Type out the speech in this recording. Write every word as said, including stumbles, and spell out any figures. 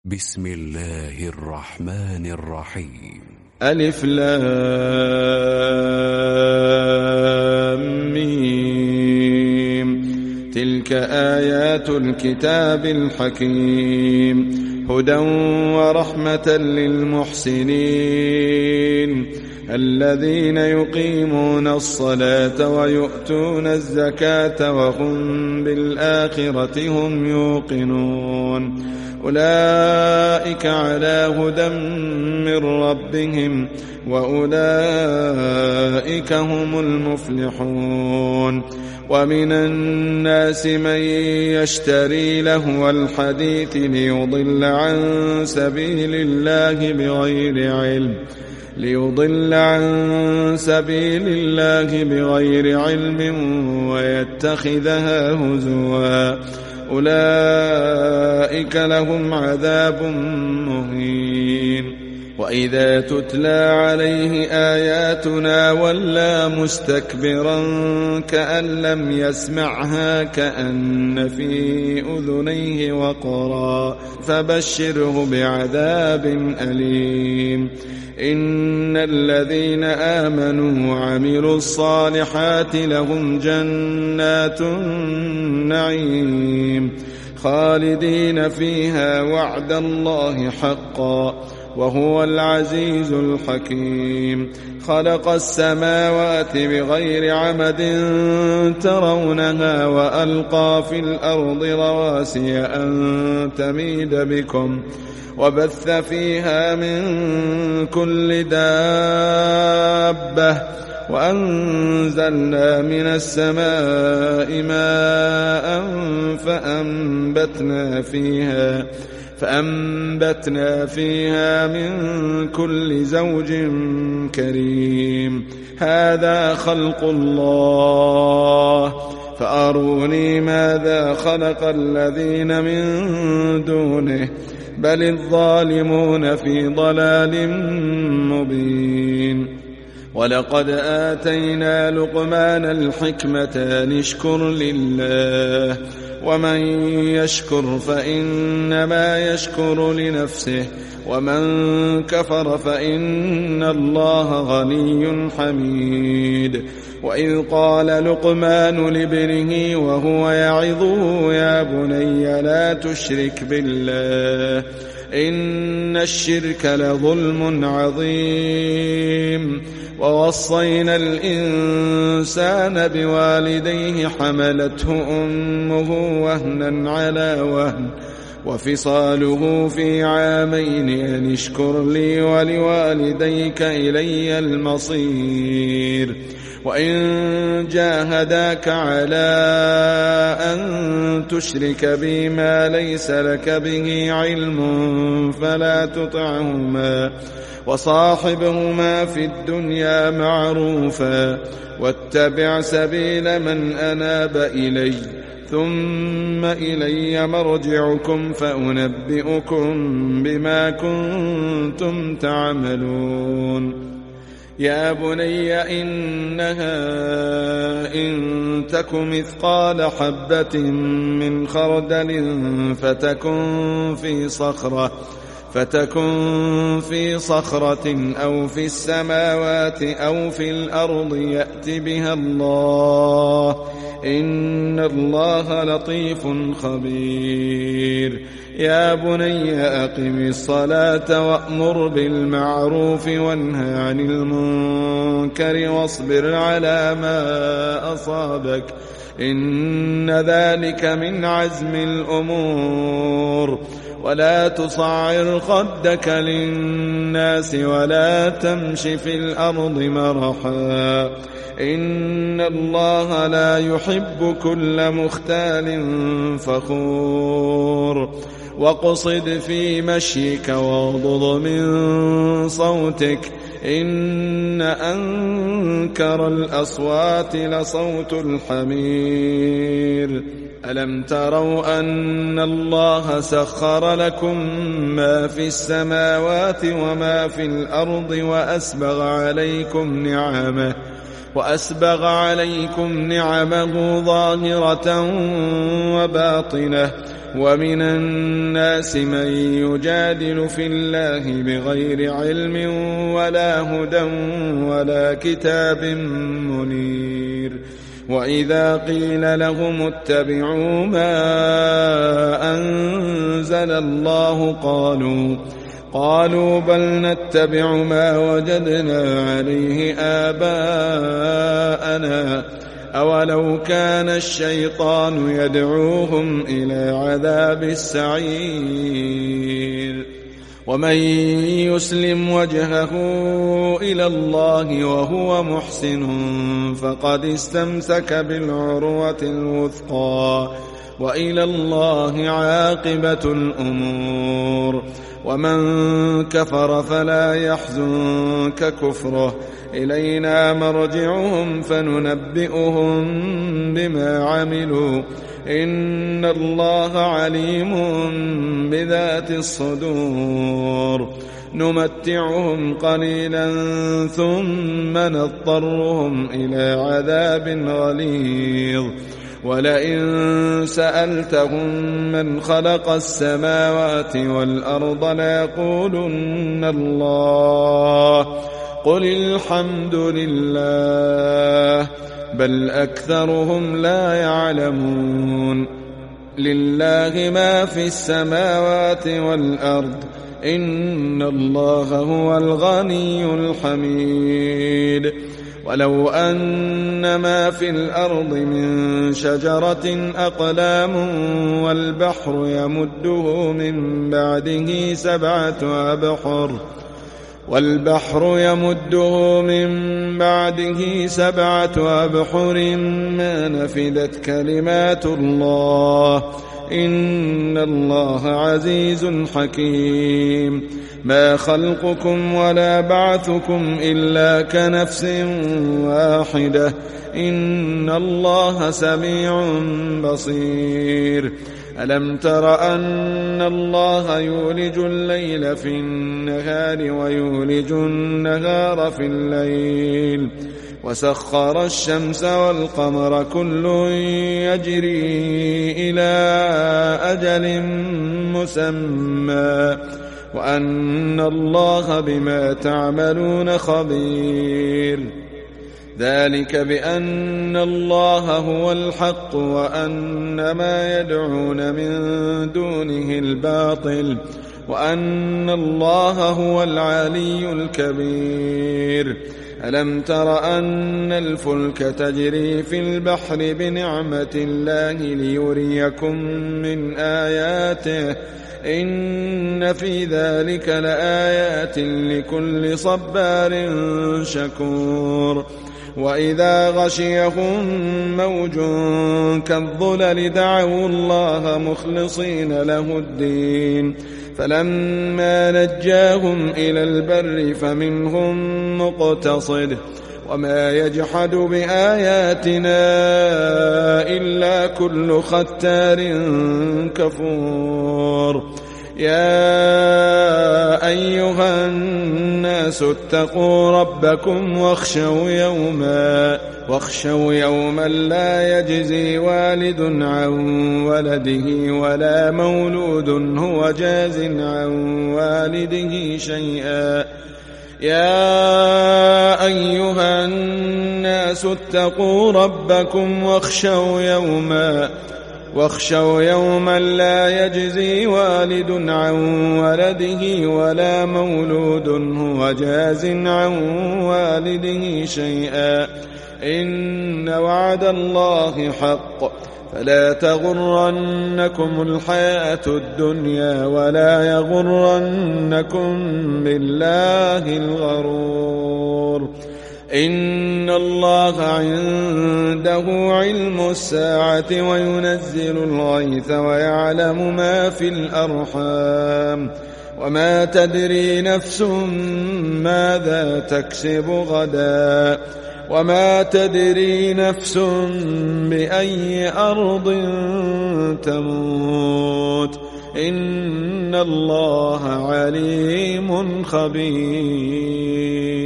بسم الله الرحمن الرحيم. ألف لام ميم. تلك آيات الكتاب الحكيم هدى ورحمة للمحسنين الذين يقيمون الصلاة ويؤتون الزكاة وهم بالآخرة هم يوقنون أولئك على هدى من ربهم وأولئك هم المفلحون. ومن الناس من يشتري لهو الحديث ليضل عن سبيل الله بغير علم ليضل عن سبيل الله بغير علم ويتخذها هزوا أولئك لهم عذاب مهين. وإذا تتلى عليه آياتنا ولى مستكبرا كأن لم يسمعها كأن في أذنيه وقرا فبشره بعذاب أليم. إن الذين آمنوا وعملوا الصالحات لهم جنات النعيم خالدين فيها وعد الله حقا وهو العزيز الحكيم. خلق السماوات بغير عمد ترونها وألقى في الأرض رواسي أن تميد بكم وبث فيها من كل دابة وأنزلنا من السماء ماء فأنبتنا فيها فأنبتنا فيها من كل زوج كريم. هذا خلق الله فأروني ماذا خلق الذين من دونه بل الظالمون في ضلال مبين. ولقد آتينا لقمان الحكمة أن اشكر لله ومن يشكر فإنما يشكر لنفسه ومن كفر فإن الله غني حميد. وإذ قال لقمان لابنه وهو يعظه يا بني لا تشرك بالله إن الشرك لظلم عظيم. ووصينا الإنسان بوالديه حملته أمه وهنا على وهن وفصاله في عامين أن اشكر لي ولوالديك إلي المصير. وإن جاهداك على أن تشرك بي ما ليس لك به علم فلا تطعهما وصاحبهما في الدنيا معروفا واتبع سبيل من أناب إلي ثم إلي مرجعكم فأنبئكم بما كنتم تعملون. يا بني إنها إن تك مثقال حبة من خردل فتكن في صخرة فتكن في صخرة أو في السماوات أو في الأرض يأت بها الله إن الله لطيف خبير. يا بني أقم الصلاة وأمر بالمعروف وانهى عن المنكر واصبر على ما أصابك إن ذلك من عزم الأمور. ولا تصعر خدك للناس ولا تمش في الأرض مرحا إن الله لا يحب كل مختال فخور. واقصد في مشيك واغضض من صوتك إن أنكر الأصوات لصوت الحمير. ألم تروا أن الله سخر لكم ما في السماوات وما في الأرض وأسبغ عليكم نعمه وأسبغ عليكم نعمه ظاهرة وباطنة ومن الناس من يجادل في الله بغير علم ولا هدى ولا كتاب منير. وإذا قيل لهم اتبعوا ما أنزل الله قالوا قالوا بل نتبع ما وجدنا عليه آباءنا أولو كان الشيطان يدعوهم إلى عذاب السعير. ومن يسلم وجهه إلى الله وهو محسن فقد استمسك بالعروة الوثقى وإلى الله عاقبة الأمور. ومن كفر فلا يحزنك كفره إلينا مرجعهم فننبئهم بما عملوا إن الله عليم بذات الصدور. نمتعهم قليلا ثم نضطرهم إلى عذاب غليظ. ولئن سألتهم من خلق السماوات والأرض ليقولن الله قل الحمد لله بل أكثرهم لا يعلمون. لله ما في السماوات والأرض إن الله هو الغني الحميد. ولو أن ما في الأرض من شجرة أقلام والبحر يمده من بعده سبعة أبحر والبحر يمده من بعده سبعة أبحر ما نفدت كلمات الله إن الله عزيز حكيم. ما خلقكم ولا بعثكم إلا كنفس واحدة إن الله سميع بصير. ألم تر أن الله يولج الليل في النهار ويولج النهار في الليل وسخر الشمس والقمر كل يجري إلى أجل مسمى وأن الله بما تعملون خبير. ذلك بأن الله هو الحق وأن ما يدعون من دونه الباطل وأن الله هو العلي الكبير. ألم تر أن الفلك تجري في البحر بنعمة الله ليريكم من آياته إن في ذلك لآيات لكل صبار شكور. وإذا غشيهم موج كالظلل دعوا الله مخلصين له الدين فلما نجاهم إلى البر فمنهم مقتصد وما يجحد بآياتنا إلا كل ختار كفور. يا أيها الناس اتقوا ربكم واخشوا يوما واخشوا يوما لا يجزي والد عن ولده ولا مولود هو جاز عن والده شيئا. يا أيها الناس اتقوا ربكم واخشوا يوما واخشوا يوما لا يجزي والد عن ولده ولا مولود هو جاز عن والده شيئا إن وعد الله حق فلا تغرنكم الحياة الدنيا ولا يغرنكم بالله الغرور. إن الله عنده علم الساعة وينزل الغيث ويعلم ما في الأرحام وما تدري نفس ماذا تكسب غدا وما تدري نفس بأي أرض تموت إن الله عليم خبير.